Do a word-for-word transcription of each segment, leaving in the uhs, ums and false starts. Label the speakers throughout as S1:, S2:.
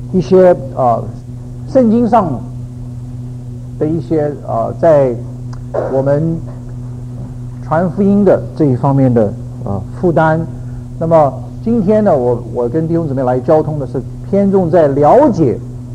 S1: 一些呃圣经上的一些呃在我们传福音的这一方面的呃负担。那么今天呢，我我跟弟兄姊妹来交通的是偏重在了解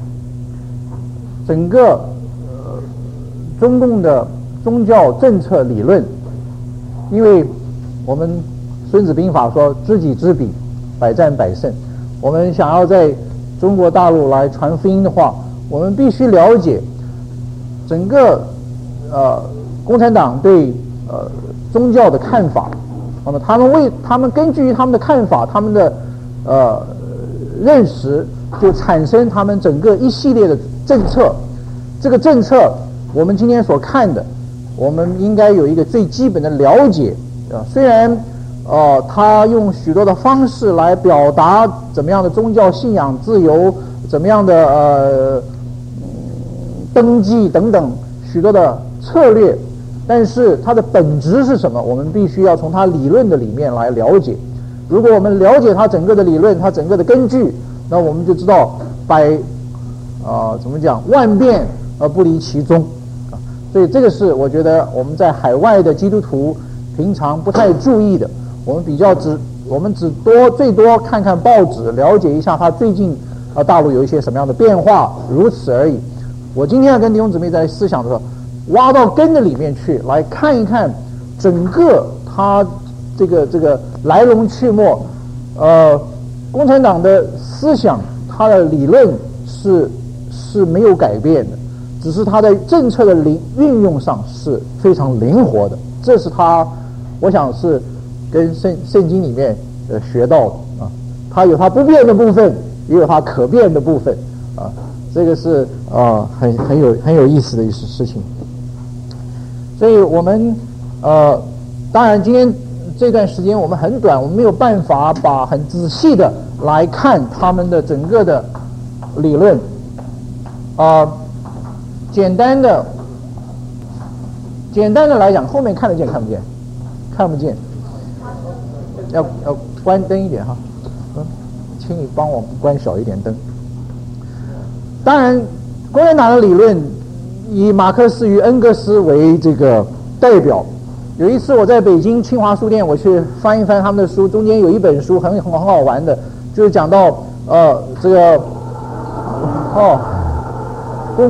S1: 整个呃中共的宗教政策理论，因为我们孙子兵法说知己知彼，百战百胜。我们想要在中国大陆来传福音的话，我们必须了解整个呃共产党对呃宗教的看法。那么他们为他们根据他们的看法，他们的呃认识，就产生他们整个一系列的政策。这个政策我们今天所看的，我们应该有一个最基本的了解啊。虽然呃他用许多的方式来表达怎么样的宗教信仰自由，怎么样的呃登记等等许多的策略，但是它的本质是什么？我们必须要从它理论的里面来了解。如果我们了解它整个的理论，它整个的根据，那我们就知道百啊、呃、怎么讲，万变而不离其宗啊。所以这个是我觉得我们在海外的基督徒平常不太注意的。我们比较只我们只多最多看看报纸，了解一下它最近啊、呃、大陆有一些什么样的变化，如此而已。我今天要跟弟兄姊妹在思想的时候，挖到根的里面去，来看一看整个它这个这个来龙去脉。呃，共产党的思想，它的理论是是没有改变的，只是它在政策的灵运用上是非常灵活的。这是它，我想是跟圣圣经里面呃学到的啊。它有它不变的部分，也有它可变的部分啊。这个是啊、呃、很很有很有意思的一事事情。所以我们呃，当然今天这段时间我们很短，我们没有办法把很仔细的来看他们的整个的理论啊、呃。简单的简单的来讲，后面看得见看不见？看不见，要要关灯一点哈。嗯，请你帮我关小一点灯。当然，共产党的理论以马克思与恩格斯为这个代表。有一次我在北京清华书店，我去翻一翻他们的书，中间有一本书很很很好玩的，就是讲到呃这个哦共，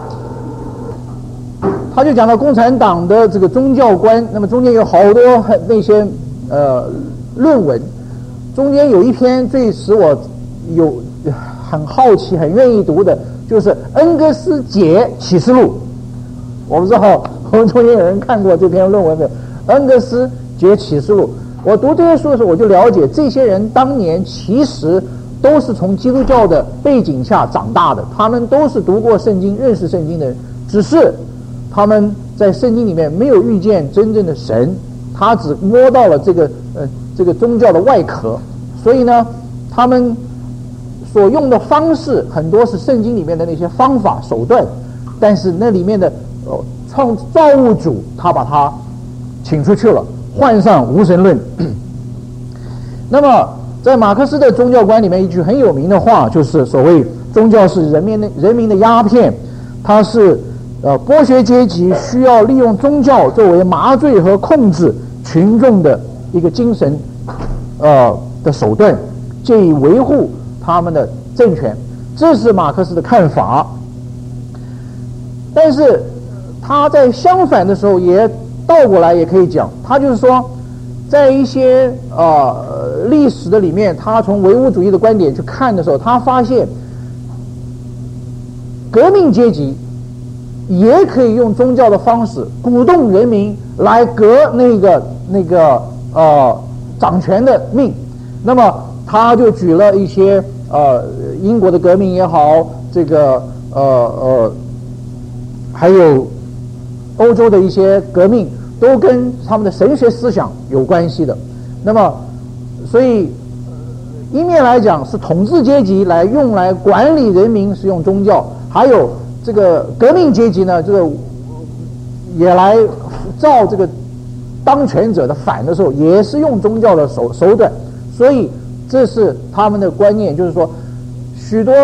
S1: 他就讲到共产党的这个宗教观。那么中间有好多很那些呃论文，中间有一篇最使我有很好奇、很愿意读的，就是恩格斯解启示录。我不知道我们中间有人看过这篇论文没有？恩格斯解启示录。我读这些书的时候，我就了解这些人当年其实都是从基督教的背景下长大的，他们都是读过圣经、认识圣经的人，只是他们在圣经里面没有遇见真正的神，他只摸到了这个呃这个宗教的外壳，所以呢，他们所用的方式很多是圣经里面的那些方法手段，但是那里面的呃创造物主他把它请出去了，换上无神论。那么在马克思的宗教观里面，一句很有名的话就是所谓宗教是人民的人民的鸦片，它是呃剥削阶级需要利用宗教作为麻醉和控制群众的一个精神呃的手段，借以维护他们的政权。这是马克思的看法。但是他在相反的时候也倒过来也可以讲，他就是说在一些呃历史的里面，他从唯物主义的观点去看的时候，他发现革命阶级也可以用宗教的方式鼓动人民来革那个那个呃掌权的命。那么他就举了一些呃英国的革命也好，这个呃呃还有欧洲的一些革命，都跟他们的神学思想有关系的。那么所以一面来讲是统治阶级来用来管理人民是用宗教，还有这个革命阶级呢，这个也来照这个当权者的反的时候，也是用宗教的手手段。所以这是他们的观念，就是说许多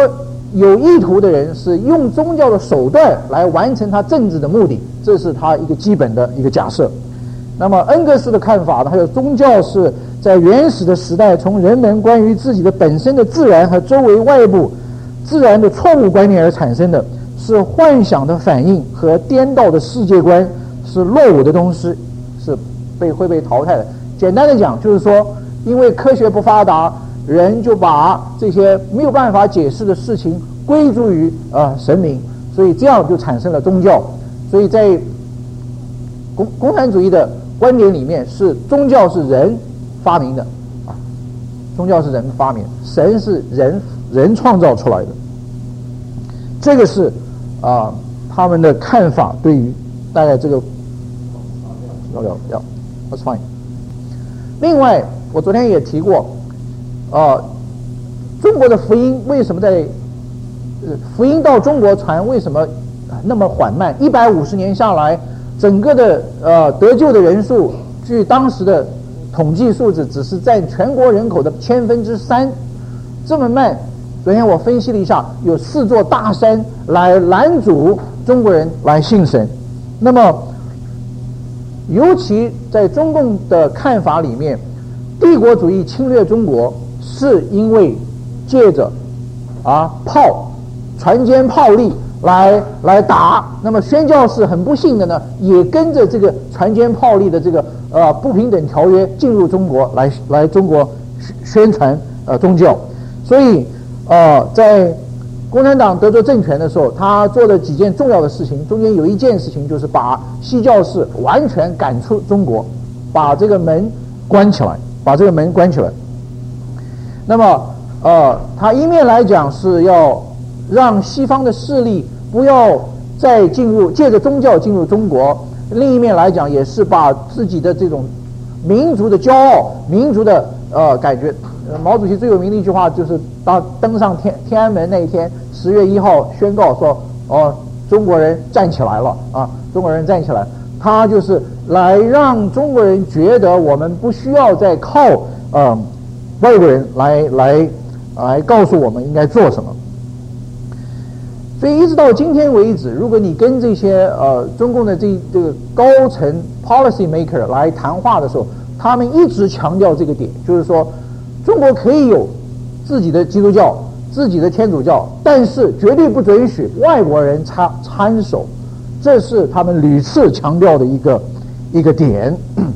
S1: 有意图的人是用宗教的手段来完成他政治的目的，这是他一个基本的一个假设。那么恩格斯的看法呢，还有宗教是在原始的时代从人们关于自己的本身的自然和周围外部自然的错误观念而产生的，是幻想的反应和颠倒的世界观，是落伍的东西，是被会被淘汰的。简单的讲就是说，因为科学不发达，人就把这些没有办法解释的事情归诸于呃神明，所以这样就产生了宗教。所以在共共产主义的观点里面，是宗教是人发明的啊，宗教是人发明，神是人人创造出来的。这个是啊他们的看法对于大概这个要要要 that's fine。另外，我昨天也提过，呃，中国的福音为什么在呃福音到中国传为什么那么缓慢？一百五十年下来，整个的呃得救的人数，据当时的统计数字，只是占全国人口的千分之三，这么慢。昨天我分析了一下，有四座大山来拦阻中国人来信神。那么，尤其在中共的看法里面，帝国主义侵略中国是因为借着啊炮船坚炮利来来打。那么宣教士很不幸的呢，也跟着这个船坚炮利的这个呃不平等条约进入中国来来中国宣传呃宗教。所以呃在共产党得到政权的时候，他做了几件重要的事情，中间有一件事情就是把西教士完全赶出中国，把这个门关起来，把这个门关起来。那么呃他一面来讲是要让西方的势力不要再进入，借着宗教进入中国，另一面来讲也是把自己的这种民族的骄傲、民族的呃感觉。毛主席最有名的一句话就是当登上天天安门那一天，十月一号宣告说，哦，中国人站起来了啊，中国人站起来，他就是来让中国人觉得我们不需要再靠呃外国人来来来告诉我们应该做什么。所以一直到今天为止，如果你跟这些呃中共的这这个高层 policy maker 来谈话的时候，他们一直强调这个点，就是说中国可以有自己的基督教、自己的天主教，但是绝对不准许外国人参参手，这是他们屡次强调的一个一个点。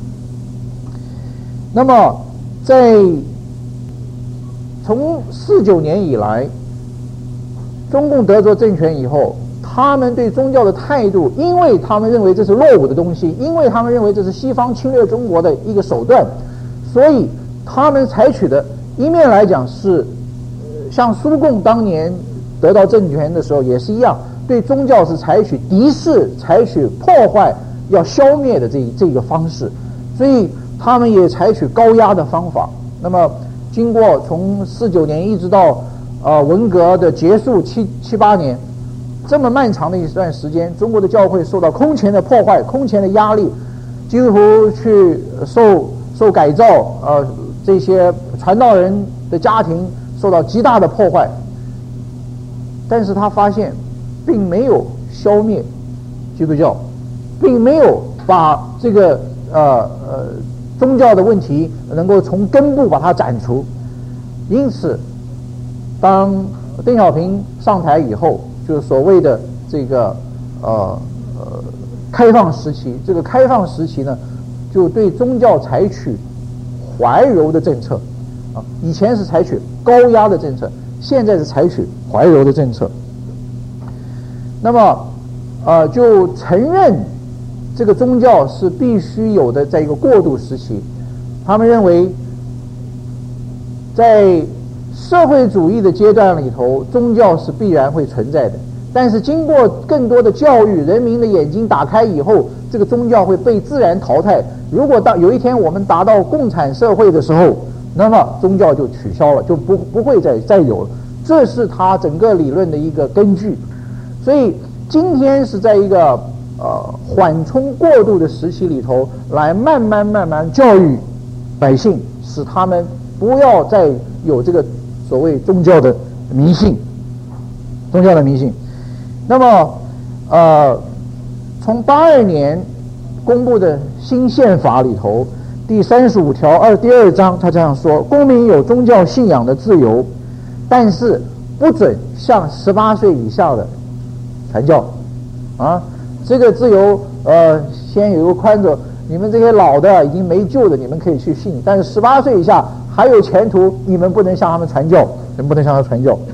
S1: 那么在从四九年以来，中共得着政权以后，他们对宗教的态度，因为他们认为这是落伍的东西，因为他们认为这是西方侵略中国的一个手段，所以他们采取的一面来讲是像苏共当年得到政权的时候也是一样，对宗教是采取敌视、采取破坏、要消灭的这这个方式，所以他们也采取高压的方法。那么经过从四九年一直到呃文革的结束七七八年，这么漫长的一段时间，中国的教会受到空前的破坏、空前的压力，基督徒去受受改造，呃，这些传道人的家庭受到极大的破坏，但是他发现并没有消灭基督教，并没有把这个呃呃宗教的问题能够从根部把它斩除。因此当邓小平上台以后，就是所谓的这个呃呃开放时期，这个开放时期呢，就对宗教采取怀柔的政策啊，以前是采取高压的政策，现在是采取怀柔的政策。那么呃就承认这个宗教是必须有的，在一个过渡时期，他们认为在社会主义的阶段里头，宗教是必然会存在的，但是经过更多的教育，人民的眼睛打开以后，这个宗教会被自然淘汰。如果到有一天我们达到共产社会的时候，那么宗教就取消了，就不不会再再有了。这是他整个理论的一个根据。所以今天是在一个呃缓冲过渡的时期里头，来慢慢慢慢教育百姓，使他们不要再有这个所谓宗教的迷信。 宗教的迷信。那么，呃，从八二年公布的新宪法里头，第三十五条二第二章，他这样说：公民有宗教信仰的自由，但是不准向十八岁以下的传教。啊，这个自由，呃，先有个宽着，你们这些老的已经没救的，你们可以去信，但是十八岁以下还有前途，你们不能向他们传教，你们不能向他传教。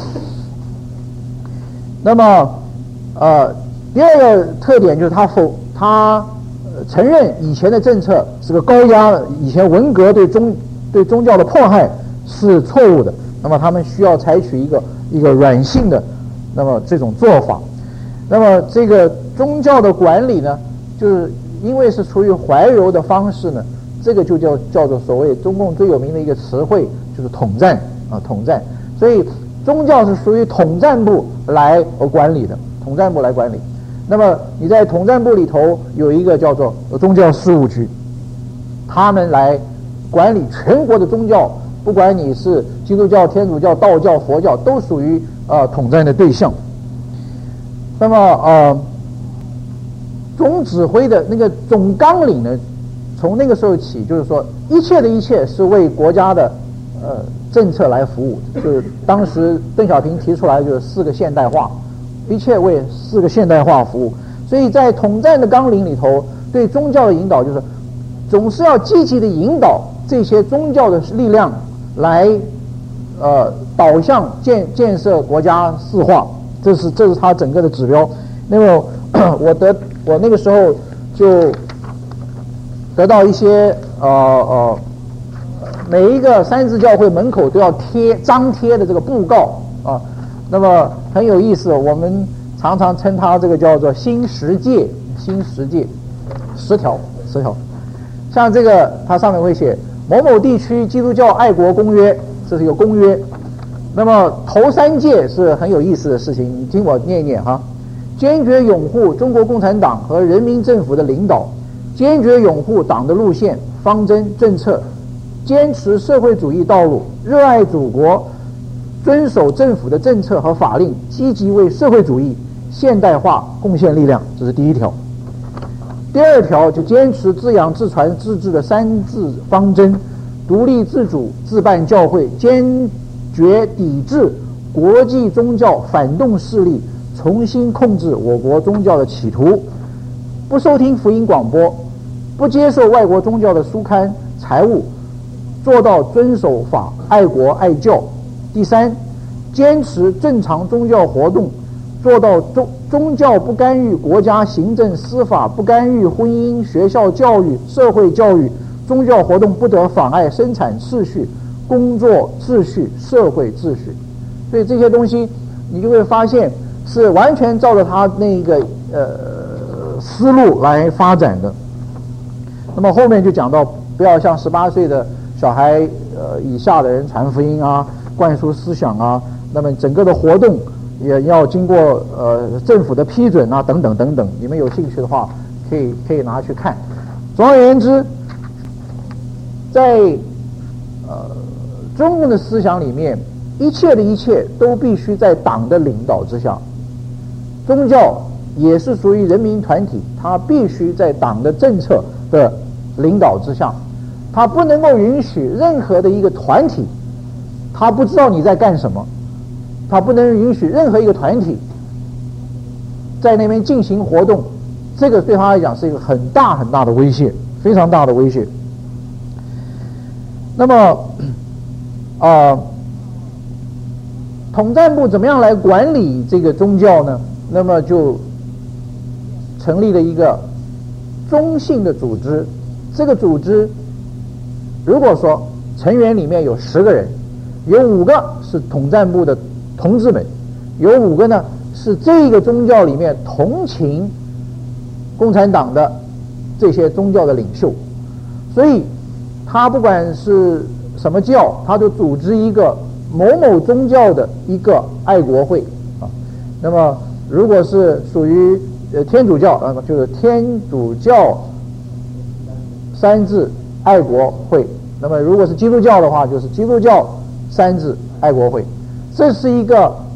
S1: 那么，呃，第二个特点就是他否他、呃、承认以前的政策是个高压，以前文革对宗对宗教的迫害是错误的，那么他们需要采取一个一个软性的，那么这种做法。那么这个宗教的管理呢，就是因为是处于怀柔的方式呢，这个就叫叫做所谓中共最有名的一个词汇，就是统战啊，统战。所以宗教是属于统战部来管理的，统战部来管理。那么你在统战部里头有一个叫做宗教事务局，他们来管理全国的宗教，不管你是基督教、天主教、道教、佛教，都属于呃统战的对象。那么呃，总指挥的那个总纲领呢，从那个时候起，就是说一切的一切是为国家的呃政策来服务，就是当时邓小平提出来就是四个现代化，一切为四个现代化服务。所以在统战的纲领里头，对宗教的引导就是总是要积极的引导这些宗教的力量来呃导向建建设国家四化，这是这是他整个的指标。那么我得我那个时候就得到一些呃呃每一个三自教会门口都要贴张贴的这个布告啊，那么很有意思，我们常常称它这个叫做新十诫，新十诫，十条十条。像这个它上面会写某某地区基督教爱国公约，这是一个公约。那么头三诫是很有意思的事情，你听我念一念哈。坚决拥护中国共产党和人民政府的领导，坚决拥护党的路线、方针、政策，坚持社会主义道路，热爱祖国，遵守政府的政策和法令，积极为社会主义现代化贡献力量，这是第一条。第二条就坚持自养自传自治的三自方针，独立自主自办教会，坚决抵制国际宗教反动势力重新控制我国宗教的企图，不收听福音广播，不接受外国宗教的书刊财物，做到遵守法、爱国爱教。第三，坚持正常宗教活动，做到宗宗教不干预国家行政司法，不干预婚姻、学校教育、社会教育，宗教活动不得妨碍生产秩序、工作秩序、社会秩序。所以这些东西你就会发现是完全照着他那个呃思路来发展的。那么后面就讲到不要向十八岁的小孩呃以下的人传福音啊，灌输思想啊，那么整个的活动也要经过呃政府的批准啊，等等等等。你们有兴趣的话，可以可以拿去看。总而言之，在呃中共的思想里面，一切的一切都必须在党的领导之下。宗教也是属于人民团体，它必须在党的政策的领导之下，它不能够允许任何的一个团体，他不知道你在干什么，他不能允许任何一个团体在那边进行活动，这个对他来讲是一个很大很大的威胁，非常大的威胁。那么啊、呃，统战部怎么样来管理这个宗教呢？那么就成立了一个中性的组织。这个组织如果说成员里面有十个人，有五个是统战部的同志们，有五个呢是这个宗教里面同情共产党的这些宗教的领袖。所以他不管是什么教，他就组织一个某某宗教的一个爱国会啊。那么如果是属于呃天主教啊，就是天主教三自爱国会；那么如果是基督教的话，就是基督教三自爱国会。这是一个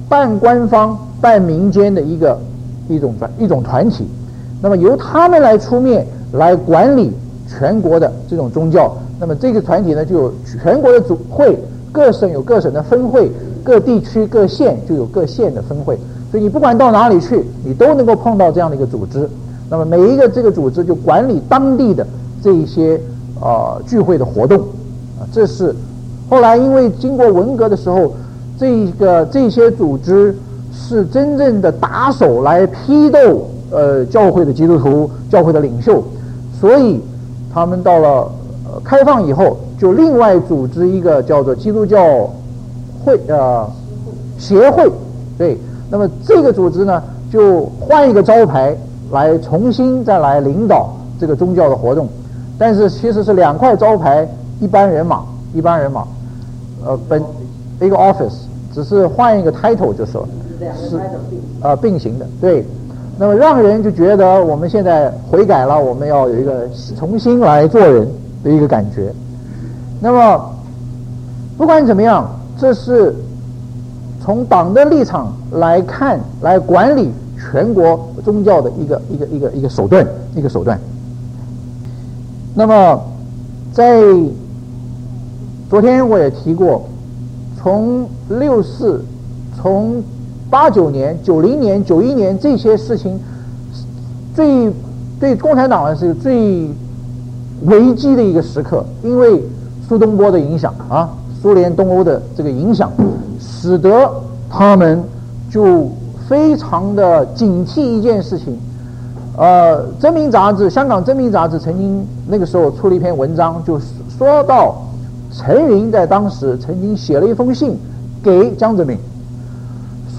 S1: 半官方半民间的一个一种团一种团体，那么由他们来出面来管理全国的这种宗教。那么这个团体呢，就有全国的主会，各省有各省的分会，各地区各县就有各县的分会。所以你不管到哪里去，你都能够碰到这样的一个组织。那么每一个这个组织就管理当地的这一些呃聚会的活动啊，这是后来因为经过文革的时候，这个这些组织是真正的打手来批斗呃教会的基督徒、教会的领袖，所以他们到了呃开放以后，就另外组织一个叫做基督教会呃协会，对，那么这个组织呢就换一个招牌来重新再来领导这个宗教的活动，但是其实是两块招牌，一般人马，一般人马，呃，本一个 office， 只是换一个 title 就是了，是呃并行的，对。那么让人就觉得我们现在悔改了，我们要有一个重新来做人的一个感觉。那么不管怎么样，这是从党的立场来看，来管理全国宗教的一个一个一个一个手段，一个手段。那么在昨天我也提过，从六四，从八九年、九零年、九一年这些事情，最对共产党是最危机的一个时刻，因为苏东坡的影响啊，苏联东欧的这个影响，使得他们就非常的警惕一件事情。呃，真名杂志，香港真名杂志曾经那个时候出了一篇文章，就说到陈云在当时曾经写了一封信给江泽民，说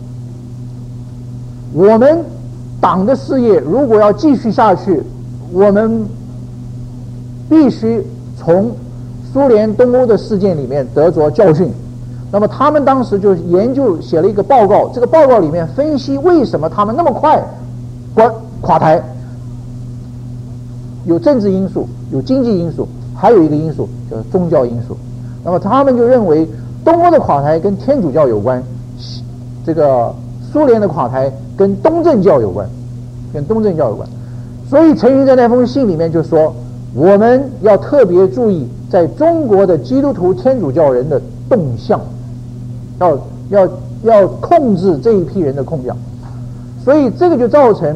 S1: 我们党的事业如果要继续下去，我们必须从苏联东欧的事件里面得着教训。那么他们当时就研究写了一个报告，这个报告里面分析为什么他们那么快垮垮台，有政治因素，有经济因素，还有一个因素就是宗教因素。那么他们就认为东欧的垮台跟天主教有关，这个苏联的垮台跟东正教有关，跟东正教有关。所以陈云在那封信里面就说，我们要特别注意在中国的基督徒天主教人的动向，要要要控制这一批人的动向。所以这个就造成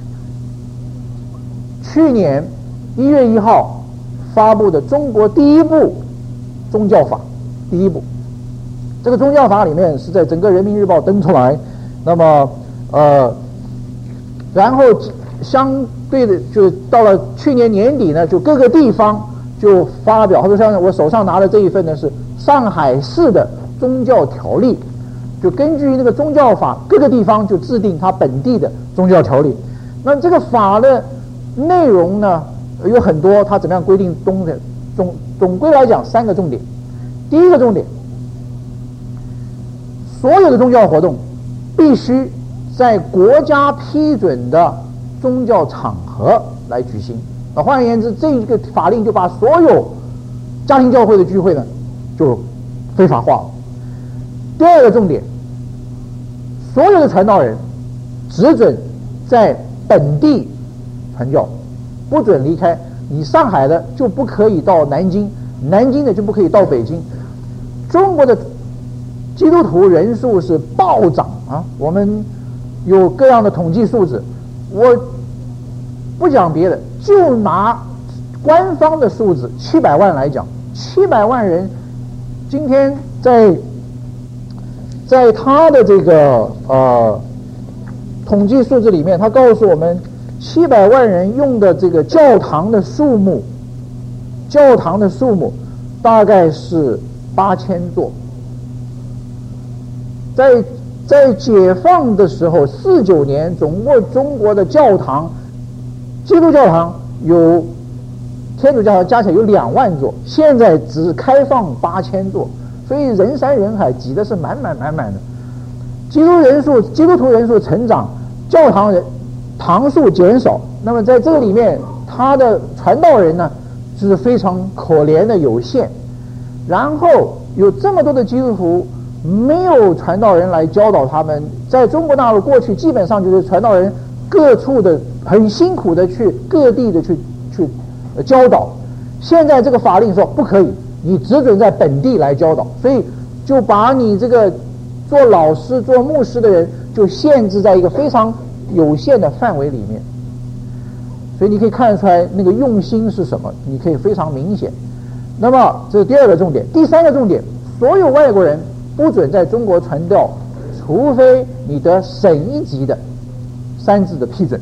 S1: 去年一月一号发布的中国第一部宗教法，第一部。这个宗教法里面是在整个人民日报登出来，那么呃，然后相对的就到了去年年底呢，就各个地方就发表，或者像我手上拿的这一份呢是上海市的宗教条例，就根据那个宗教法，各个地方就制定它本地的宗教条例。那这个法的内容呢有很多，它怎么样规定东的总总归来讲三个重点。第一个重点，所有的宗教活动必须在国家批准的宗教场合来举行。那换言之，这个法令就把所有家庭教会的聚会呢就非法化了。第二个重点，所有的传道人只准在本地传教，不准离开。你上海的就不可以到南京，南京的就不可以到北京。中国的基督徒人数是暴涨啊，我们有各样的统计数字，我不讲别的，就拿官方的数字七百万来讲，七百万人今天在在他的这个呃统计数字里面，他告诉我们七百万人用的这个教堂的数目，教堂的数目大概是八千座。在在解放的时候，四九年，总共中国的教堂，基督教堂有天主教堂加起来有两万座，现在只开放八千座，所以人山人海，挤的是满满满满的。基督人数，基督徒人数成长，教堂人堂数减少，那么在这个里面，他的传道人呢是非常可怜的有限。然后有这么多的基督徒没有传道人来教导他们。在中国大陆过去基本上就是传道人各处的很辛苦的去各地的去去、呃、教导，现在这个法令说不可以，你只准在本地来教导，所以就把你这个做老师做牧师的人就限制在一个非常有限的范围里面。所以你可以看得出来那个用心是什么，你可以非常明显。那么这是第二个重点。第三个重点，所有外国人不准在中国传教，除非你得省一级的三字的批准。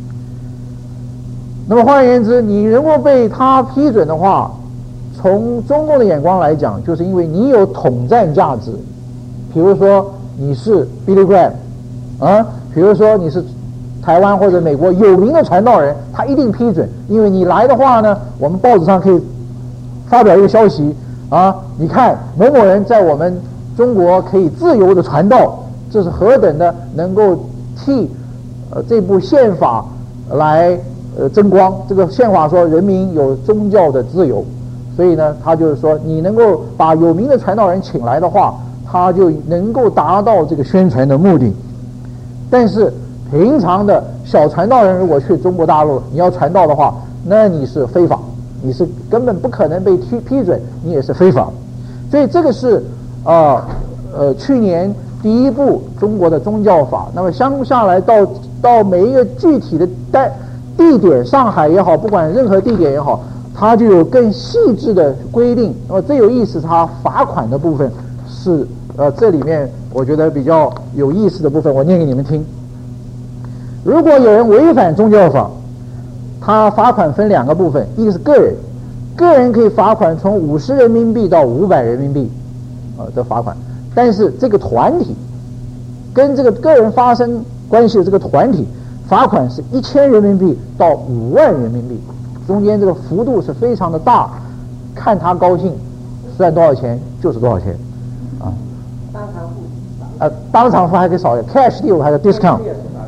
S1: 那么换言之，你如果被他批准的话，从中共的眼光来讲，就是因为你有统战价值。比如说你是 Billy Graham 啊，比如说你是台湾或者美国有名的传道人，他一定批准，因为你来的话呢，我们报纸上可以发表一个消息啊，你看某某人在我们中国可以自由的传道，这是何等的能够替呃这部宪法来呃争光。这个宪法说人民有宗教的自由，所以呢，他就是说你能够把有名的传道人请来的话，他就能够达到这个宣传的目的。但是平常的小传道人如果去中国大陆你要传道的话，那你是非法，你是根本不可能被批批准，你也是非法。所以这个是呃呃去年第一部中国的宗教法。那么相下来到到每一个具体的带地点，上海也好，不管任何地点也好，它就有更细致的规定。那么最有意思，它罚款的部分是呃这里面我觉得比较有意思的部分，我念给你们听。如果有人违反宗教法，他罚款分两个部分，一个是个人，个人可以罚款从五十人民币到五百人民币，啊、呃、的罚款。但是这个团体跟这个个人发生关系的这个团体，罚款是一千人民币到五万人民币，中间这个幅度是非常的大，看他高兴，算多少钱就是多少钱，啊，当场付，呃，当场付还可以少一点 ，cash deal 还有 discount。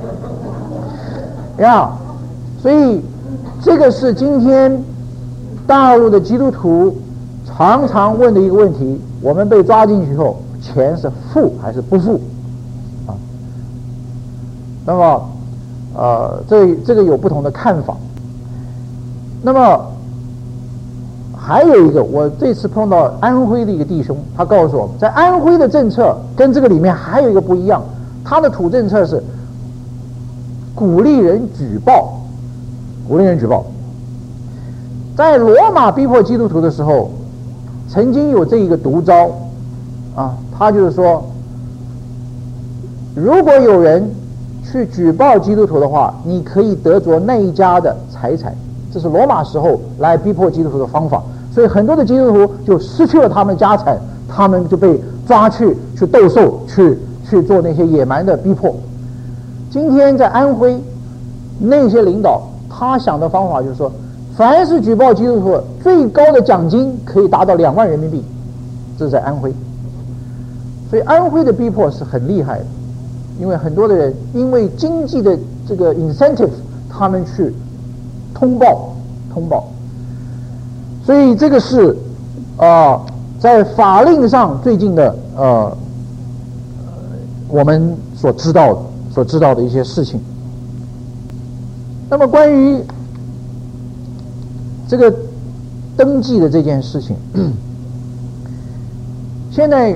S1: 呀，所以这个是今天大陆的基督徒常常问的一个问题：我们被抓进去后，钱是付还是不付？啊，那么呃，这这个有不同的看法。那么还有一个，我这次碰到安徽的一个弟兄，他告诉我们，在安徽的政策跟这个里面还有一个不一样，他的土政策是鼓励人举报，鼓励人举报。在罗马逼迫基督徒的时候，曾经有这一个毒招啊，他就是说，如果有人去举报基督徒的话，你可以得着那一家的财产。这是罗马时候来逼迫基督徒的方法，所以很多的基督徒就失去了他们的家产，他们就被抓去去斗兽，去去做那些野蛮的逼迫。今天在安徽，那些领导他想的方法就是说，凡是举报基督徒，最高的奖金可以达到两万人民币，这是在安徽。所以安徽的逼迫是很厉害的，因为很多的人因为经济的这个 incentive， 他们去通报通报。所以这个是啊、呃，在法令上最近的呃我们所知道的。所知道的一些事情。那么关于这个登记的这件事情，现在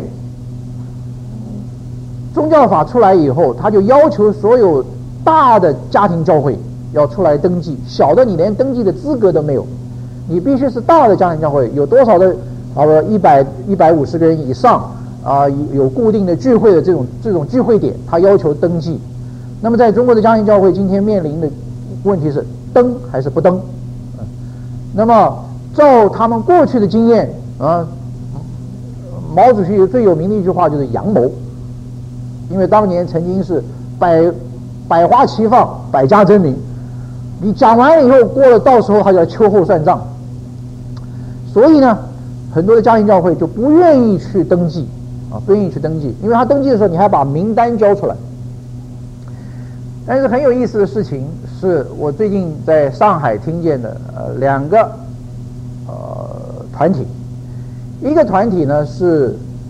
S1: 宗教法出来以后，他就要求所有大的家庭教会要出来登记，小的你连登记的资格都没有，你必须是大的家庭教会，有多少的啊一百一百五十个人以上啊，有固定的聚会的这种这种聚会点，他要求登记。那么在中国的家庭教会今天面临的问题是登还是不登？嗯、那么照他们过去的经验啊，毛主席最有名的一句话就是阳谋，因为当年曾经是百百花齐放，百家争鸣，你讲完了以后，过了到时候他就要秋后算账，所以呢，很多的家庭教会就不愿意去登记啊，不愿意去登记，因为他登记的时候你还把名单交出来。但是很有意思的事情是我最近在上海听见的，呃，两个呃团体，一个团体呢是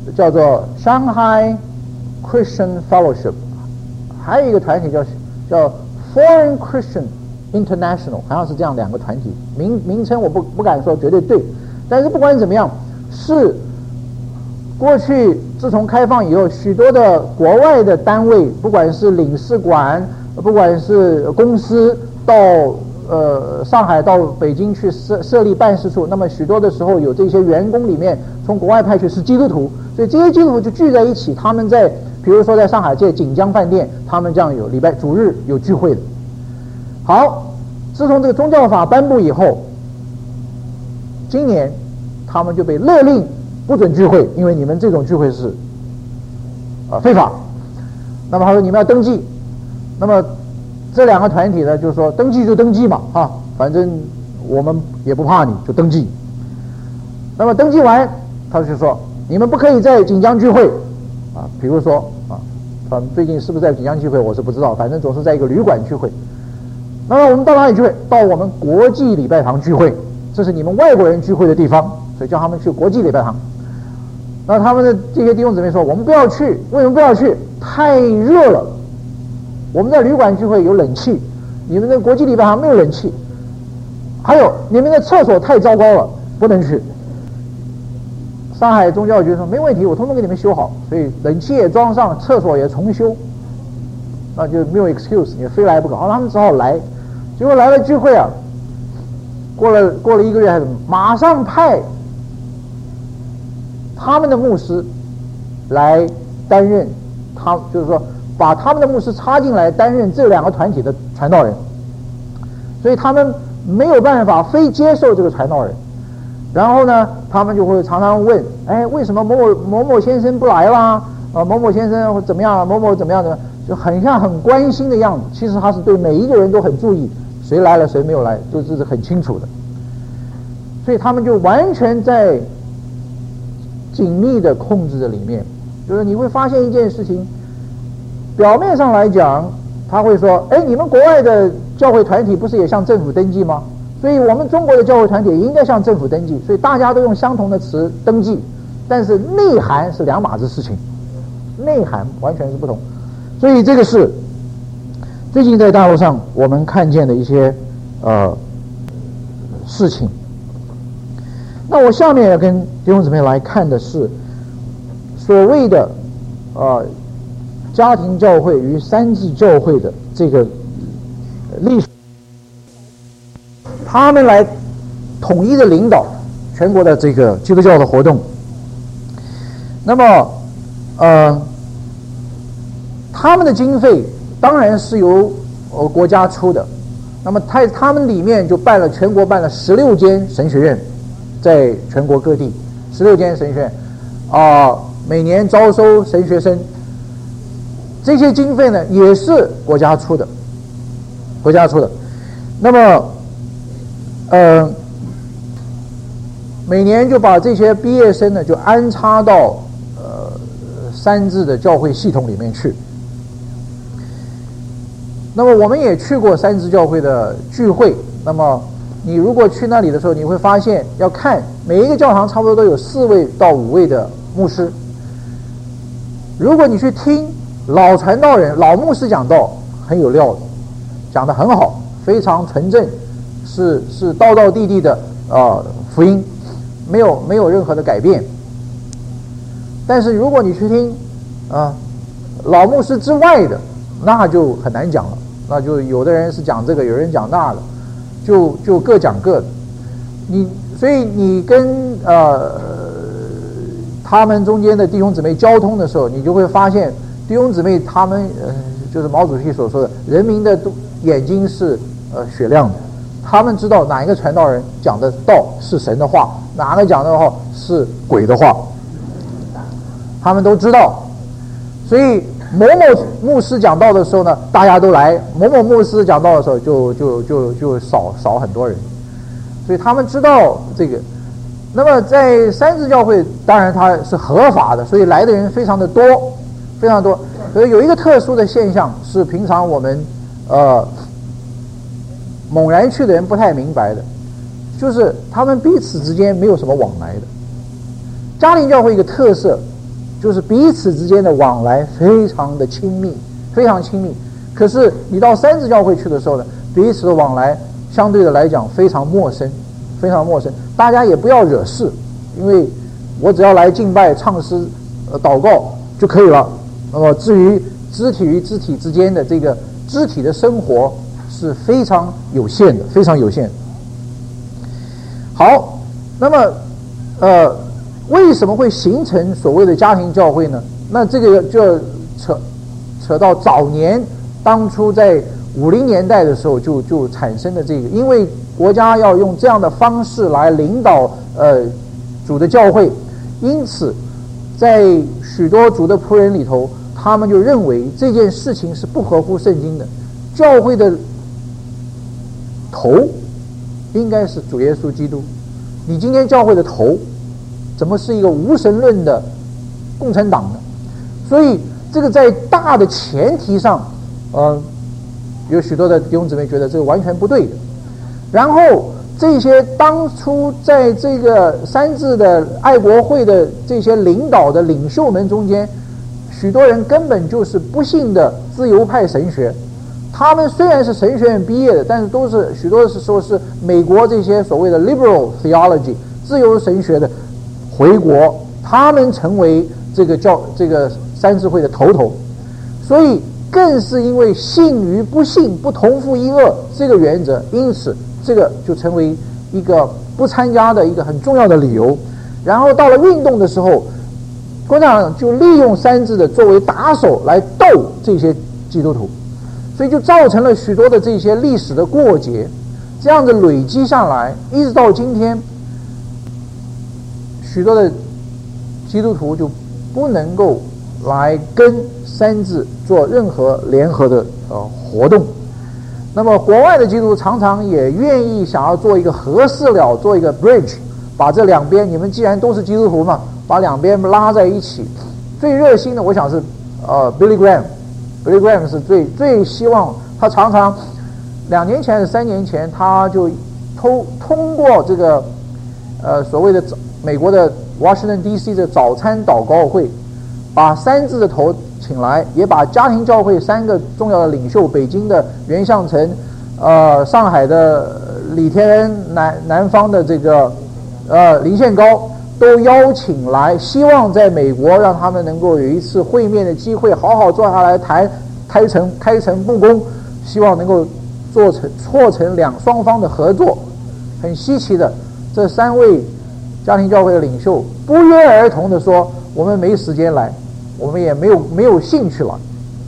S1: 叫做 Shanghai Christian Fellowship， 还有一个团体叫叫 Foreign Christian International， 好像是这样两个团体，名名称我不不敢说绝对对，但是不管怎么样，是过去自从开放以后，许多的国外的单位，不管是领事馆，不管是公司，到呃上海到北京去设设立办事处，那么许多的时候有这些员工里面从国外派去是基督徒，所以这些基督徒就聚在一起，他们在比如说在上海这锦江饭店，他们这样有礼拜主日有聚会的。好，自从这个宗教法颁布以后，今年他们就被勒令不准聚会，因为你们这种聚会是啊、呃、非法。那么他说你们要登记，那么这两个团体呢，就是说登记就登记嘛，啊，反正我们也不怕你，就登记。那么登记完，他就说你们不可以在锦江聚会，啊，比如说啊，他们最近是不是在锦江聚会，我是不知道，反正总是在一个旅馆聚会。那么我们到哪里聚会？到我们国际礼拜堂聚会，这是你们外国人聚会的地方，所以叫他们去国际礼拜堂。那他们的这些弟兄姊妹说，我们不要去，为什么不要去？太热了。我们在旅馆聚会有冷气，你们的国际礼拜堂没有冷气。还有你们的厕所太糟糕了，不能去。上海宗教局说没问题，我通通给你们修好，所以冷气也装上，厕所也重修，那就没有 excuse， 你非来不可。好，他们只好来，结果来了聚会啊，过了过了一个月还是马上派他们的牧师来担任，他就是说把他们的牧师插进来担任这两个团体的传道人，所以他们没有办法非接受这个传道人。然后呢，他们就会常常问，哎，为什么某某某某先生不来啦？啊，某某先生怎么样？某某怎么样的？就很像很关心的样子。其实他是对每一个人都很注意，谁来了谁没有来，都这是很清楚的。所以他们就完全在紧密的控制的里面。就是你会发现一件事情，表面上来讲，他会说，哎，你们国外的教会团体不是也向政府登记吗？所以我们中国的教会团体也应该向政府登记，所以大家都用相同的词登记，但是内涵是两码子事情，内涵完全是不同。所以这个是最近在大陆上我们看见的一些呃事情。那我下面要跟弟兄姊妹来看的是所谓的呃家庭教会与三自教会的这个历史。他们来统一的领导全国的这个基督教的活动。那么，呃，他们的经费当然是由呃国家出的。那么他他们里面就办了全国办了十六间神学院，在全国各地十六间神学院啊、呃，每年招收神学生。这些经费呢也是国家出的，国家出的。那么。呃，每年就把这些毕业生呢，就安插到呃三自的教会系统里面去。那么我们也去过三自教会的聚会。那么你如果去那里的时候，你会发现，要看每一个教堂差不多都有四位到五位的牧师。如果你去听老传道人、老牧师讲道，很有料的，讲得很好，非常纯正。是是道道地地的呃福音，没有没有任何的改变。但是如果你去听啊、呃、老牧师之外的，那就很难讲了。那就有的人是讲这个，有人讲那的，就就各讲各的。你所以你跟呃他们中间的弟兄姊妹交通的时候，你就会发现弟兄姊妹他们呃就是毛主席所说的，人民的眼睛是呃雪亮的。他们知道哪一个传道人讲的道是神的话，哪个讲的话是鬼的话，他们都知道。所以某某牧师讲道的时候呢，大家都来；某某牧师讲道的时候就，就就就就少少很多人。所以他们知道这个。那么在三自教会，当然它是合法的，所以来的人非常的多，非常多。所以有一个特殊的现象是，平常我们呃。猛然去的人不太明白的，就是他们彼此之间没有什么往来的。家庭教会一个特色， 就是彼此之间的往来非常的亲密，非常亲密。可是你到三自教会去的时候呢，彼此的往来相对的来讲非常陌生，非常陌生。大家也不要惹事，因为我只要来敬拜、唱诗、呃祷告就可以了。那么至于肢体与肢体之间的这个肢体的生活是非常有限的，非常有限。好，那么呃，为什么会形成所谓的家庭教会呢？那这个就扯扯到早年当初在五零年代的时候就就产生的这个，因为国家要用这样的方式来领导呃主的教会，因此在许多主的仆人里头，他们就认为这件事情是不合乎圣经的。教会的头应该是主耶稣基督，你今天教会的头怎么是一个无神论的共产党呢？所以这个在大的前提上，呃，有许多的弟兄姊妹觉得这个完全不对的。然后这些当初在这个三自的爱国会的这些领导的领袖们中间，许多人根本就是不信的自由派神学。他们虽然是神学院毕业的，但是都是许多的时候是美国这些所谓的 liberal theology 自由神学的回国，他们成为这个教这个三自会的头头。所以更是因为信与不信不同负一恶这个原则，因此这个就成为一个不参加的一个很重要的理由。然后到了运动的时候，共产党就利用三自的作为打手来斗这些基督徒，所以就造成了许多的这些历史的过节，这样子累积下来，一直到今天，许多的基督徒就不能够来跟三自做任何联合的呃活动。那么国外的基督徒常常也愿意想要做一个和事了，做一个 bridge， 把这两边，你们既然都是基督徒嘛，把两边拉在一起。最热心的我想是呃 Billy Graham。Billy Graham 是最最希望，他常常两年前、三年前，他就通通过这个呃所谓的美国的 Washington D C 的早餐祷告会，把三自的头请来，也把家庭教会三个重要的领袖，北京的袁相成，呃，上海的李天恩，南南方的这个呃林献高，都邀请来，希望在美国让他们能够有一次会面的机会，好好坐下来谈开诚开诚布公，希望能够做成促成两双方的合作。很稀奇的，这三位家庭教会的领袖不约而同的说，我们没时间来，我们也没有没有兴趣了。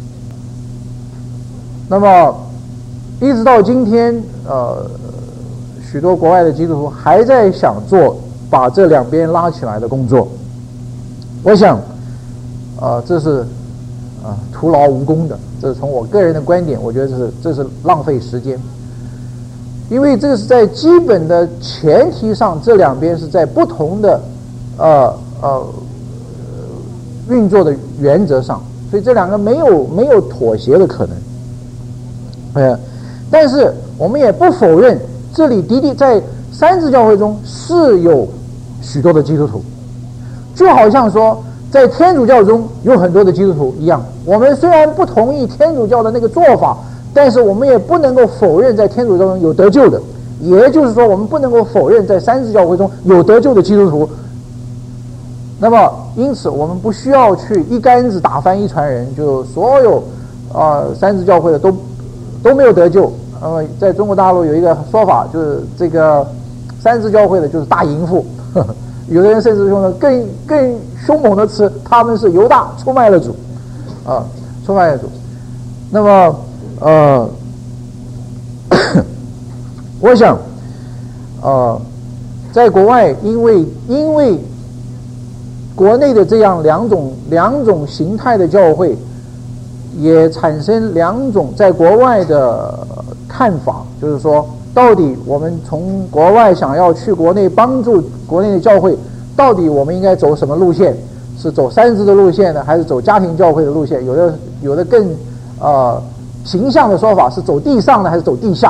S1: 那么一直到今天，呃，许多国外的基督徒还在想做把这两边拉起来的工作。我想，呃，这是啊、呃、徒劳无功的。这是从我个人的观点，我觉得这是这是浪费时间，因为这个是在基本的前提上，这两边是在不同的呃呃运作的原则上，所以这两个没有没有妥协的可能。呃，但是我们也不否认，这里的确在三自教会中是有许多的基督徒，就好像说在天主教中有很多的基督徒一样。我们虽然不同意天主教的那个做法，但是我们也不能够否认在天主教中有得救的，也就是说我们不能够否认在三自教会中有得救的基督徒。那么因此我们不需要去一竿子打翻一船人，就所有呃三自教会的都都没有得救。那么在中国大陆有一个说法，就是这个三自教会的就是大淫妇，呵呵，有的人甚至用了更更凶猛的词，他们是犹大出卖了主啊，出卖了主。那么呃我想呃在国外，因为因为国内的这样两种两种形态的教会，也产生两种在国外的看法，就是说到底我们从国外想要去国内帮助国内的教会，到底我们应该走什么路线？是走三自的路线呢，还是走家庭教会的路线？有的有的更呃形象的说法是走地上呢，还是走地下？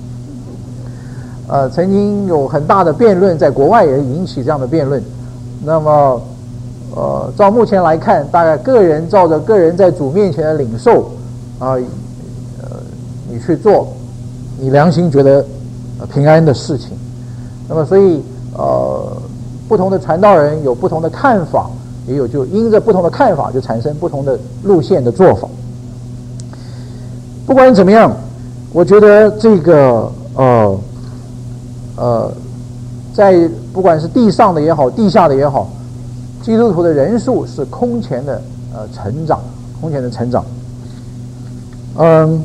S1: 呃，曾经有很大的辩论，在国外也引起这样的辩论。那么呃，照目前来看，大概个人照着个人在主面前的领受啊，呃，你去做你良心觉得、呃、平安的事情。那么，所以呃，不同的传道人有不同的看法，也有就因着不同的看法，就产生不同的路线的做法。不管怎么样，我觉得这个呃呃，在不管是地上的也好，地下的也好，基督徒的人数是空前的呃成长，空前的成长。嗯，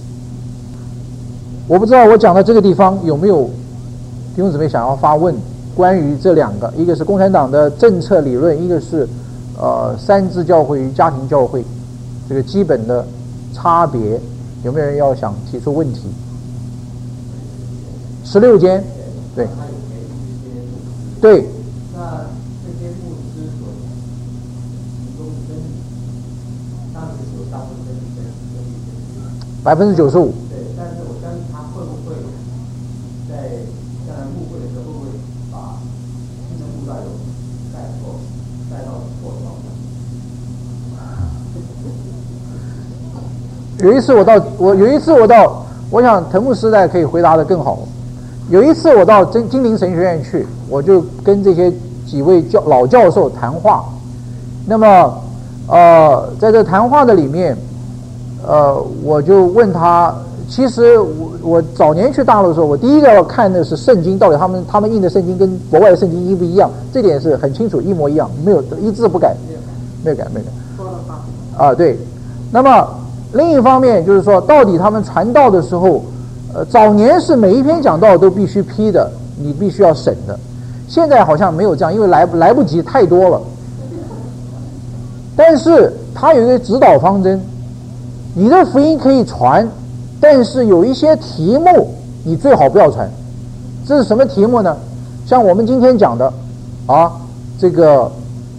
S1: 我不知道我讲到这个地方有没有弟兄姊妹想要发问，关于这两个，一个是共产党的政策理论，一个是呃三自教会与家庭教会这个基本的差别，有没有人要想提出问题？十六间，对，对。
S2: 那这些牧师所提供的真理，当时所大部分真理真理
S1: 百分之九十五。
S2: 对，但是我相信他会不会在将来牧会的时候，会不会把新的牧道有带错，带到错的方向？
S1: 有一次我到我有一次我到，我想藤牧师代可以回答得更好。有一次我到金金陵神学院去，我就跟这些几位教老教授谈话。那么，呃，在这谈话的里面，呃，我就问他，其实我我早年去大陆的时候，我第一个要看的是圣经，到底他们他们印的圣经跟国外的圣经一不一样？这点是很清楚，一模一样，没有一字不改，没有改，没有改。啊，对。那么另一方面就是说，到底他们传道的时候。呃，早年是每一篇讲道都必须批的，你必须要审的。现在好像没有这样，因为来来不及，太多了。但是它有一个指导方针，你的福音可以传，但是有一些题目你最好不要传。这是什么题目呢？像我们今天讲的啊，这个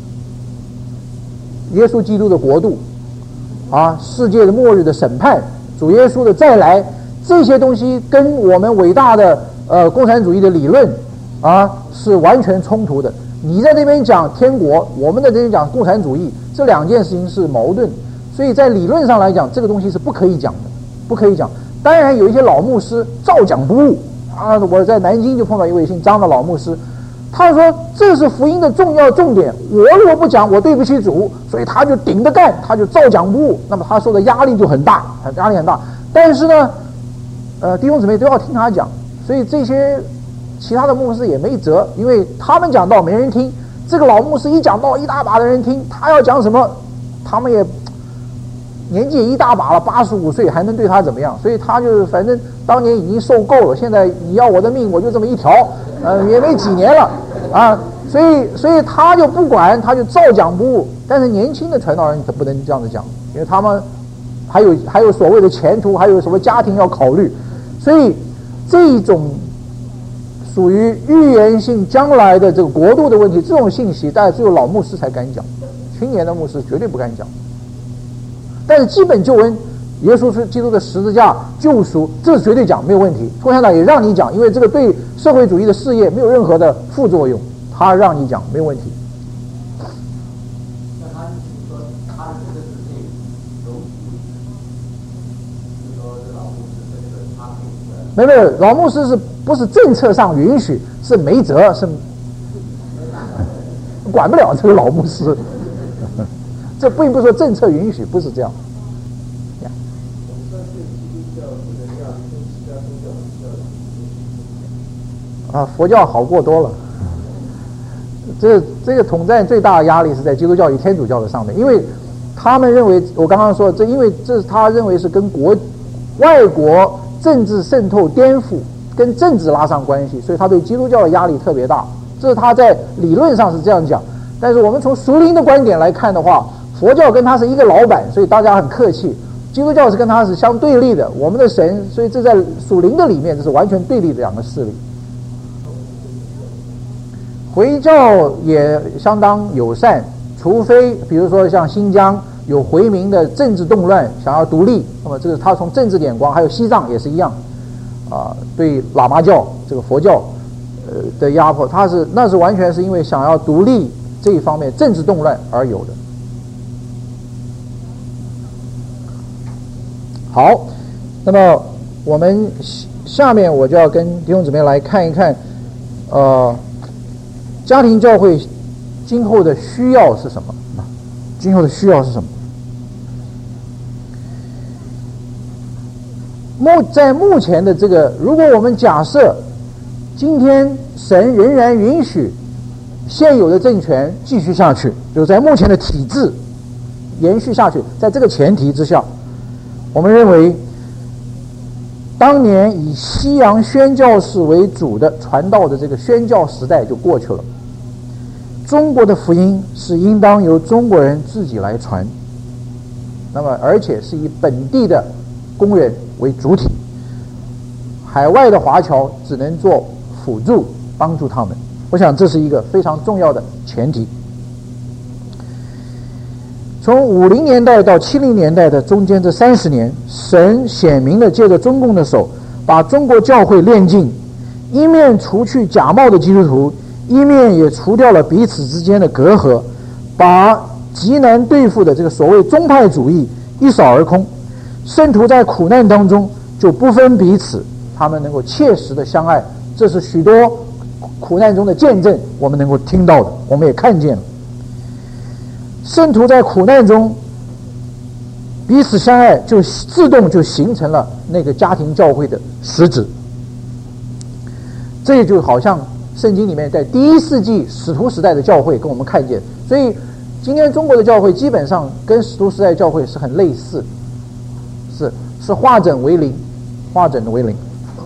S1: 耶稣基督的国度啊，世界的末日的审判，主耶稣的再来。这些东西跟我们伟大的呃共产主义的理论啊是完全冲突的。你在那边讲天国，我们在这边讲共产主义，这两件事情是矛盾。所以在理论上来讲，这个东西是不可以讲的，不可以讲。当然有一些老牧师照讲不误啊。我在南京就碰到一位姓张的老牧师，他说这是福音的重要重点，我如果不讲，我对不起主，所以他就顶着干，他就照讲不误。那么他受的压力就很大，压力很大。但是呢。呃，弟兄姊妹都要听他讲，所以这些其他的牧师也没辙，因为他们讲道没人听，这个老牧师一讲道一大把的人听，他要讲什么，他们也年纪也一大把了，八十五岁还能对他怎么样？所以他就是反正当年已经受够了，现在你要我的命，我就这么一条，呃，也没几年了啊，所以所以他就不管，他就照讲不误。但是年轻的传道人可不能这样子讲，因为他们还有还有所谓的前途，还有什么家庭要考虑。所以这种属于预言性将来的这个国度的问题，这种信息大概只有老牧师才敢讲，青年的牧师绝对不敢讲。但是基本救恩，耶稣是基督的十字架救赎，这是绝对讲没有问题。共产党也让你讲，因为这个对社会主义的事业没有任何的副作用，他让你讲没有问题。没有，老牧师是不是政策上允许，是没辙，是管不了这个老牧师。这并不是说政策允许，不是这样。啊，佛教好过多了。这这个统战最大的压力是在基督教与天主教的上面，因为他们认为，我刚刚说这，因为这是他认为是跟国外国。政治渗透颠覆跟政治拉上关系，所以他对基督教的压力特别大，这是他在理论上是这样讲。但是我们从属灵的观点来看的话，佛教跟他是一个老板，所以大家很客气；基督教是跟他是相对立的，我们的神，所以这在属灵的里面这是完全对立的两个势力。回教也相当友善，除非比如说像新疆有回民的政治动乱，想要独立，那么这个他从政治眼光，还有西藏也是一样，啊、呃，对喇嘛教这个佛教，呃的压迫，他是那是完全是因为想要独立， 这一方面政治动乱而有的。好，那么我们下面我就要跟弟兄姊妹来看一看，呃，家庭教会今后的需要是什么？今后的需要是什么？目在目前的这个，如果我们假设今天神仍然允许现有的政权继续下去，就在目前的体制延续下去，在这个前提之下，我们认为当年以西洋宣教士为主的传道的这个宣教时代就过去了。中国的福音是应当由中国人自己来传，那么而且是以本地的工人为主体，海外的华侨只能做辅助帮助他们。我想这是一个非常重要的前提。从五零年代到七零年代的中间这三十年，神显明的借着中共的手，把中国教会炼净，一面除去假冒的基督徒，一面也除掉了彼此之间的隔阂，把极难对付的这个所谓宗派主义一扫而空。圣徒在苦难当中就不分彼此，他们能够切实的相爱，这是许多苦难中的见证，我们能够听到的，我们也看见了。圣徒在苦难中彼此相爱，就自动就形成了那个家庭教会的实质。这就好像圣经里面在第一世纪使徒时代的教会跟我们看见，所以今天中国的教会基本上跟使徒时代教会是很类似，是是化整为零，化整为零。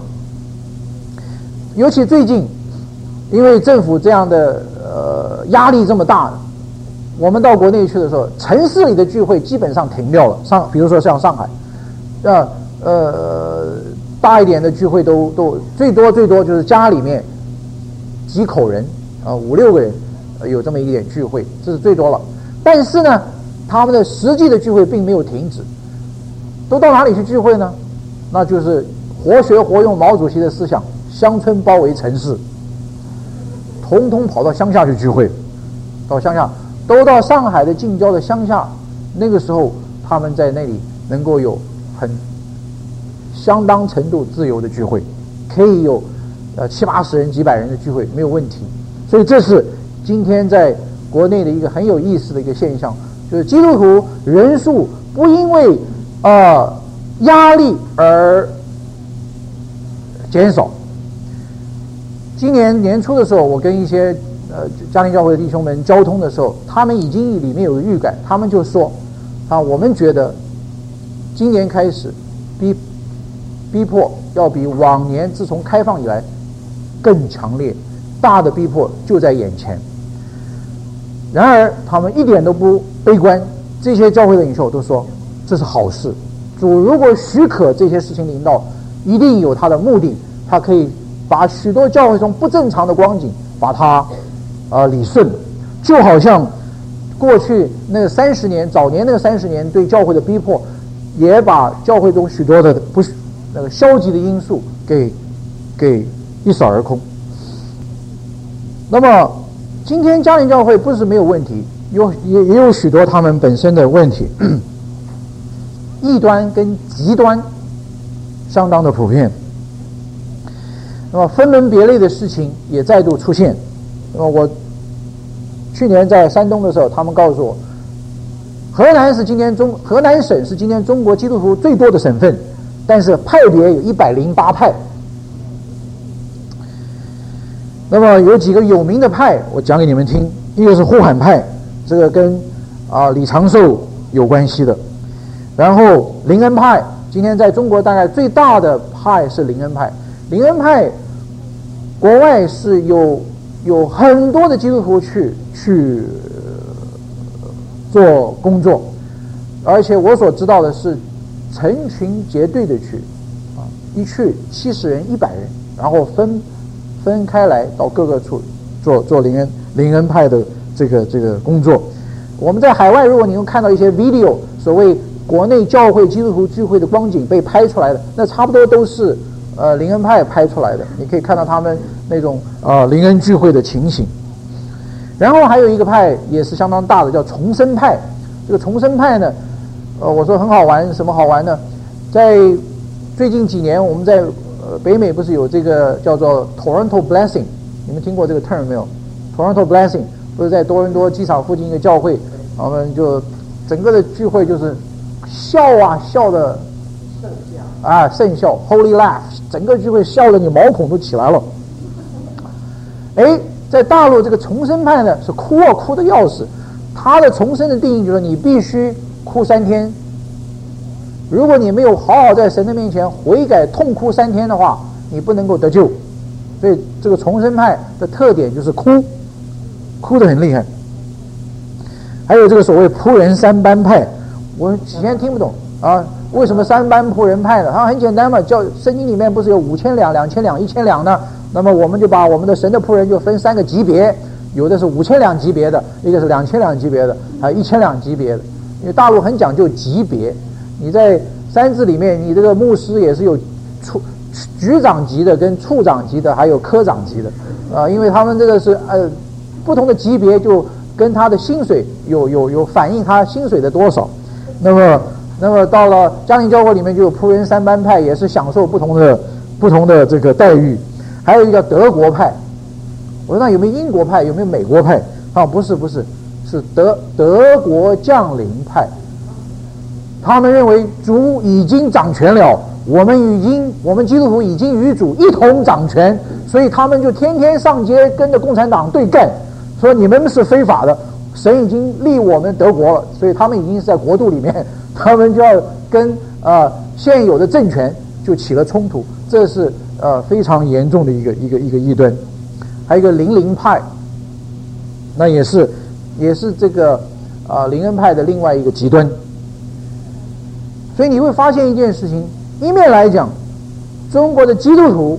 S1: 尤其最近，因为政府这样的呃压力这么大，我们到国内去的时候，城市里的聚会基本上停掉了。上，比如说像上海，呃呃大一点的聚会都都最多最多就是家里面几口人啊、呃、五六个人、呃、有这么一点聚会，这是最多了。但是呢，他们的实际的聚会并没有停止，都到哪里去聚会呢？那就是活学活用毛主席的思想，乡村包围城市，统统跑到乡下去聚会，到乡下。都到上海的近郊的乡下，那个时候他们在那里能够有很相当程度自由的聚会，可以有呃七八十人、几百人的聚会没有问题。所以这是今天在国内的一个很有意思的一个现象，就是基督徒人数不因为呃压力而减少。今年年初的时候，我跟一些呃，家庭教会的弟兄们交通的时候，他们已经里面有个预感，他们就说啊，我们觉得今年开始逼逼迫要比往年自从开放以来更强烈，大的逼迫就在眼前。然而他们一点都不悲观，这些教会的领袖都说这是好事，主如果许可这些事情临到，一定有他的目的，他可以把许多教会中不正常的光景把它啊、呃，理顺，就好像过去那三十年，早年那个三十年对教会的逼迫，也把教会中许多的不那个消极的因素给给一扫而空。那么今天家庭教会不是没有问题，有也也有许多他们本身的问题，异端跟极端相当的普遍。那么分门别类的事情也再度出现。那么我去年在山东的时候，他们告诉我，河南是今天中河南省是今天中国基督徒最多的省份，但是派别有一百零八派。那么有几个有名的派，我讲给你们听。一个是呼喊派，这个跟啊、呃、李长寿有关系的。然后灵恩派，今天在中国大概最大的派是灵恩派。灵恩派国外是有。有很多的基督徒去去做工作，而且我所知道的是成群结队的去啊，一去七十人、一百人，然后分分开来到各个处做做灵恩灵恩派的这个这个工作。我们在海外，如果你能看到一些 video， 所谓国内教会基督徒聚会的光景被拍出来的，那差不多都是呃灵恩派拍出来的，你可以看到他们那种啊、呃、灵恩聚会的情形。 然后还有一个派也是相当大的，叫重生派。这个重生派呢，呃，我说很好玩，什么好玩呢？在最近几年，我们在呃北美不是有这个叫做 Toronto Blessing， 你们听过这个 term 没有 ？Toronto Blessing 不是在多伦多机场附近一个教会，我们就整个的聚会就是笑啊笑的
S2: 圣笑
S1: 啊圣笑 Holy Laugh， 整个聚会笑得你毛孔都起来了。哎，在大陆这个重生派呢是哭啊哭的要死。他的重生的定义就是你必须哭三天，如果你没有好好在神的面前悔改痛哭三天的话，你不能够得救。所以这个重生派的特点就是哭，哭得很厉害。还有这个所谓仆人三班派，我以前听不懂啊，为什么三班仆人派呢？啊，很简单嘛，叫圣经里面不是有五千两、两千两、一千两呢？那么我们就把我们的神的仆人就分三个级别。有的是五千两级别的，一个是两千两级别的，还有一千两级别的。因为大陆很讲究级别，你在三字里面，你这个牧师也是有处局长级的、跟处长级的，还有科长级的，啊、呃，因为他们这个是呃不同的级别，就跟他的薪水有有有反映他薪水的多少。那么，那么到了家庭教会里面，就有仆人三班派，也是享受不同的不同的这个待遇。还有一个叫德国派。我说那有没有英国派，有没有美国派？啊，不是不是，是德德国降临派。他们认为主已经掌权了，我们已经我们基督徒已经与主一同掌权，所以他们就天天上街跟着共产党对干，说你们是非法的，神已经立我们德国了，所以他们已经是在国度里面，他们就要跟呃现有的政权就起了冲突，这是呃非常严重的一个一个一个异端。还有一个灵灵派，那也是也是这个啊、呃、灵恩派的另外一个极端。所以你会发现一件事情，一面来讲，中国的基督徒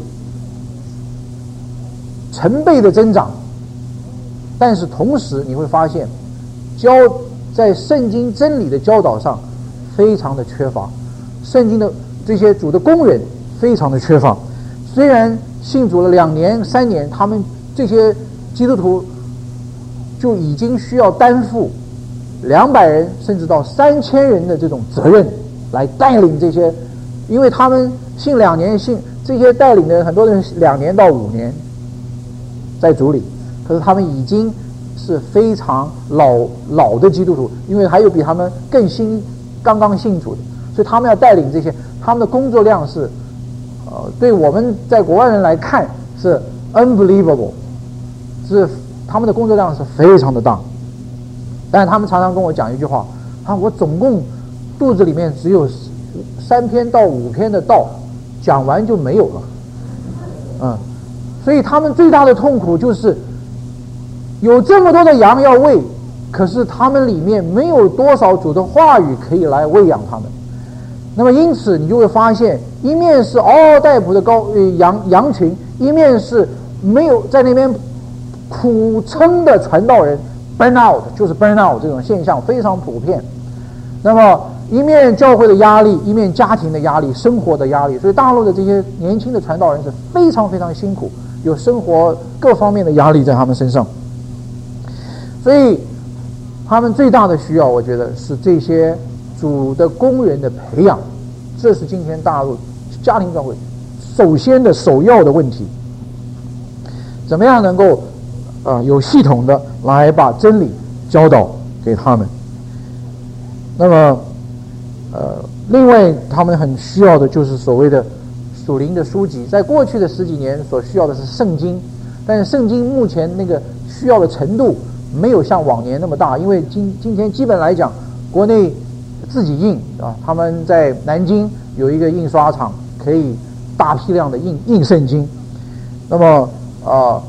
S1: 成倍的增长，但是同时你会发现，教在圣经真理的教导上非常的缺乏，圣经的这些主的工人非常的缺乏。虽然信主了两年三年，他们这些基督徒就已经需要担负两百人甚至到三千人的这种责任，来带领这些，因为他们信两年，信这些带领的很多人两年到五年在主里，可是他们已经是非常老老的基督徒，因为还有比他们更新刚刚信主的，所以他们要带领这些，他们的工作量是呃，对我们在国外人来看是 unbelievable， 是他们的工作量是非常的大。但是他们常常跟我讲一句话，啊，我总共肚子里面只有三篇到五篇的道，讲完就没有了，嗯，所以他们最大的痛苦就是有这么多的羊要喂，可是他们里面没有多少主的话语可以来喂养他们。那么因此你就会发现，一面是嗷嗷待哺的高呃羊羊群，一面是没有在那边苦撑的传道人 burn out， 就是 burn out 这种现象非常普遍。那么一面教会的压力，一面家庭的压力，生活的压力，所以大陆的这些年轻的传道人是非常非常辛苦，有生活各方面的压力在他们身上。所以他们最大的需要，我觉得是这些主的工人的培养，这是今天大陆家庭教会首先的首要的问题。怎么样能够啊、呃、有系统的来把真理教导给他们？那么呃，另外他们很需要的就是所谓的属灵的书籍。在过去的十几年所需要的是圣经，但是圣经目前那个需要的程度没有像往年那么大，因为今今天基本来讲，国内自己印啊，他们在南京有一个印刷厂，可以大批量的印印圣经。那么啊、呃，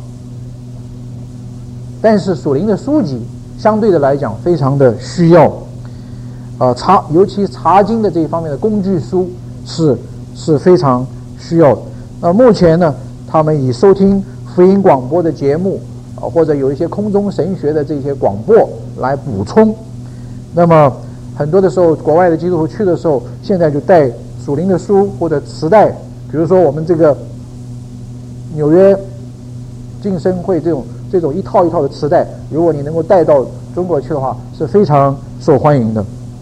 S1: 但是属灵的书籍相对的来讲非常的需要。呃，查尤其查经的这一方面的工具书是是非常需要的。那目前呢，他们以收听福音广播的节目，呃，或者有一些空中神学的这些广播来补充。那么很多的时候，国外的基督徒去的时候，现在就带属灵的书或者磁带，比如说我们这个纽约浸圣会这种这种一套一套的磁带，如果你能够带到中国去的话，是非常受欢迎的。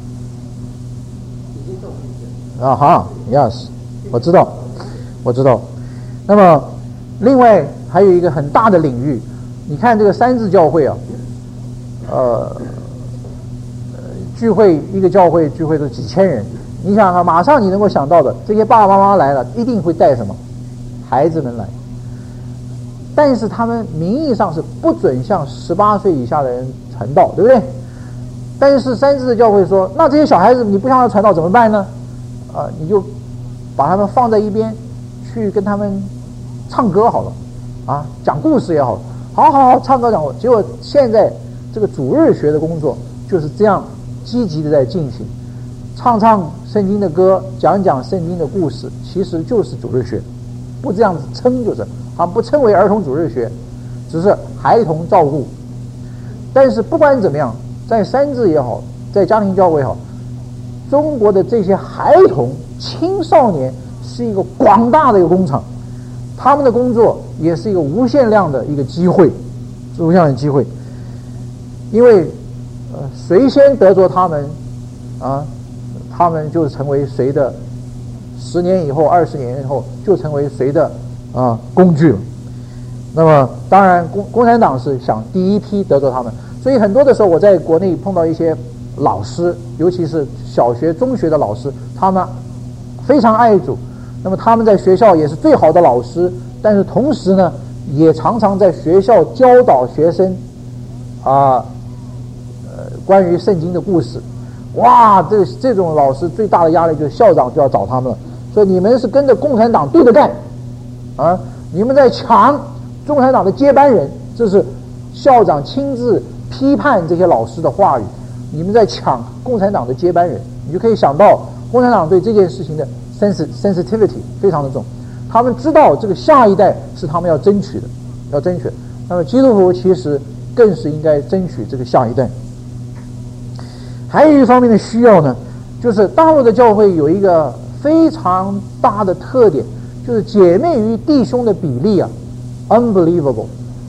S1: 啊哈 ，yes， 我知道，我知道。那么，另外还有一个很大的领域，你看这个三自教会啊，呃，聚会一个教会聚会都几千人，你想啊，马上你能够想到的，这些爸爸妈妈来了，一定会带什么？孩子们来。但是他们名义上是不准向十八岁以下的人传道，对不对？但是三自的教会说，那这些小孩子你不向他传道怎么办呢？啊、呃，你就把他们放在一边，去跟他们唱歌好了，啊，讲故事也好，好好好唱歌讲故事。结果现在这个主日学的工作就是这样积极的在进行，唱唱圣经的歌，讲讲圣经的故事，其实就是主日学，不这样子称就是，啊，不称为儿童主日学，只是孩童照顾。但是不管怎么样，在三自也好，在家庭教会也好，中国的这些孩童、青少年是一个广大的一个工厂，他们的工作也是一个无限量的一个机会，是无限量的机会。因为呃，谁先得着他们啊，他们就成为谁的，十年以后、二十年以后就成为谁的啊工具了。那么当然共共产党是想第一批得着他们，所以很多的时候我在国内碰到一些老师，尤其是小学中学的老师，他们非常爱主，那么他们在学校也是最好的老师，但是同时呢也常常在学校教导学生啊呃关于圣经的故事。哇，这这种老师最大的压力就是校长就要找他们了，说你们是跟着共产党对着干啊，你们在抢共产党的接班人，这是校长亲自批判这些老师的话语，你们在抢共产党的接班人。你就可以想到共产党对这件事情的 sensitivity 非常的重，他们知道这个下一代是他们要争取的，要争取的。那么基督徒其实更是应该争取这个下一代。还有一方面的需要呢，就是大陆的教会有一个非常大的特点，就是姐妹与弟兄的比例啊 unbelievable。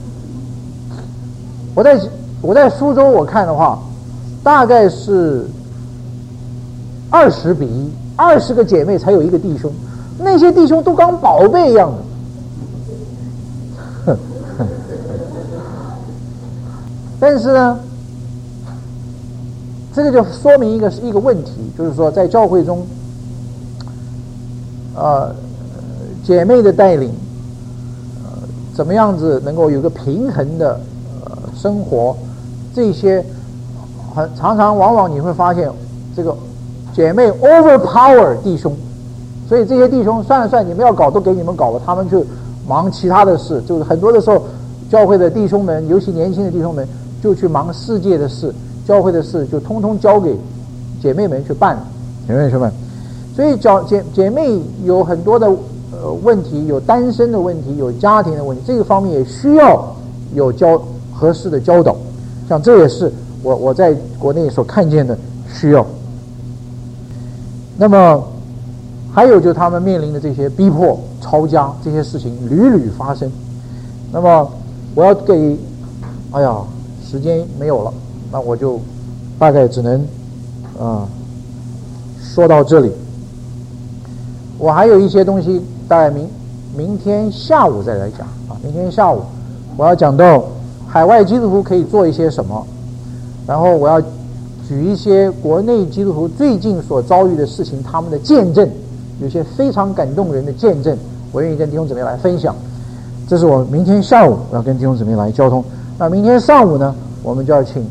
S1: 我在我在苏州我看的话，大概是二十比一，二十个姐妹才有一个弟兄，那些弟兄都跟宝贝一样的。但是呢，这个就说明一个是一个问题，就是说在教会中，呃，姐妹的带领，呃，怎么样子能够有个平衡的呃生活，这些很常常往往你会发现，这个姐妹 overpower 弟兄，所以这些弟兄算了算，你们要搞都给你们搞了，他们去忙其他的事。就是很多的时候，教会的弟兄们，尤其年轻的弟兄们，就去忙世界的事，教会的事就通通交给姐妹们去办，姐妹们去办。所以姐姐妹有很多的呃问题，有单身的问题，有家庭的问题，这个方面也需要有教合适的教导。像这也是我我在国内所看见的需要。那么还有就是他们面临的这些逼迫、抄家这些事情屡屡发生。那么我要给，哎呀，时间没有了，那我就大概只能啊、呃、说到这里。我还有一些东西，大概明明天下午再来讲啊。明天下午我要讲到海外基督徒可以做一些什么，然后我要举一些国内基督徒最近所遭遇的事情，他们的见证，有些非常感动人的见证，我愿意跟弟兄姊妹来分享。这是我明天下午要跟弟兄姊妹来交通。那明天上午呢，我们就要请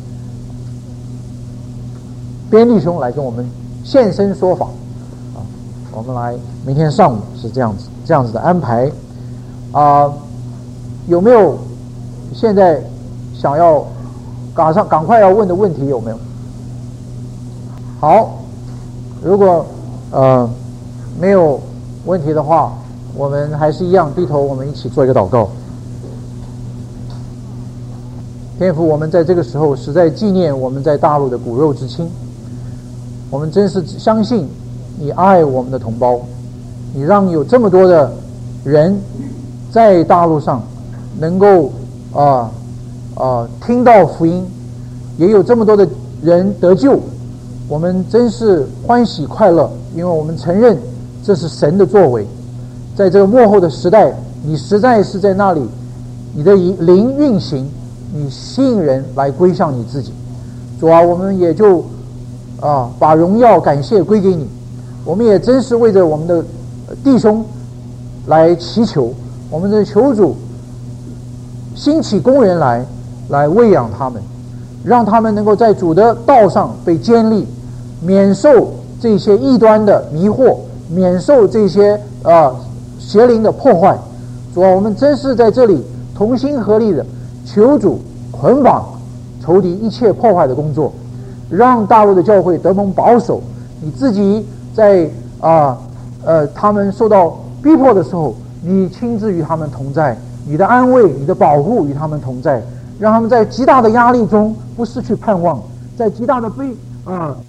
S1: 边弟兄来跟我们现身说法啊。我们来明天上午是这样子这样子的安排啊。有没有现在想要赶上赶快要问的问题？有没有？好，如果呃没有问题的话，我们还是一样低头，我们一起做一个祷告。天父，我们在这个时候实在纪念我们在大陆的骨肉之亲，我们真是相信你爱我们的同胞，你让有这么多的人在大陆上能够啊、呃、 啊听到福音，也有这么多的人得救，我们真是欢喜快乐，因为我们承认这是神的作为。在这个末后的时代，你实在是在那里，你的灵运行，你吸引人来归向你自己。主啊，我们也就啊把荣耀感谢归给你。我们也真是为着我们的弟兄来祈求，我们的求主兴起工人来来喂养他们，让他们能够在主的道上被坚立，免受这些异端的迷惑，免受这些啊邪灵的破坏。主啊，我们真是在这里同心合力的求主捆绑仇敌一切破坏的工作，让大陆的教会得蒙保守。你自己在啊呃他们受到逼迫的时候，你亲自与他们同在，你的安慰、你的保护与他们同在，让他们在极大的压力中不失去盼望，在极大的悲啊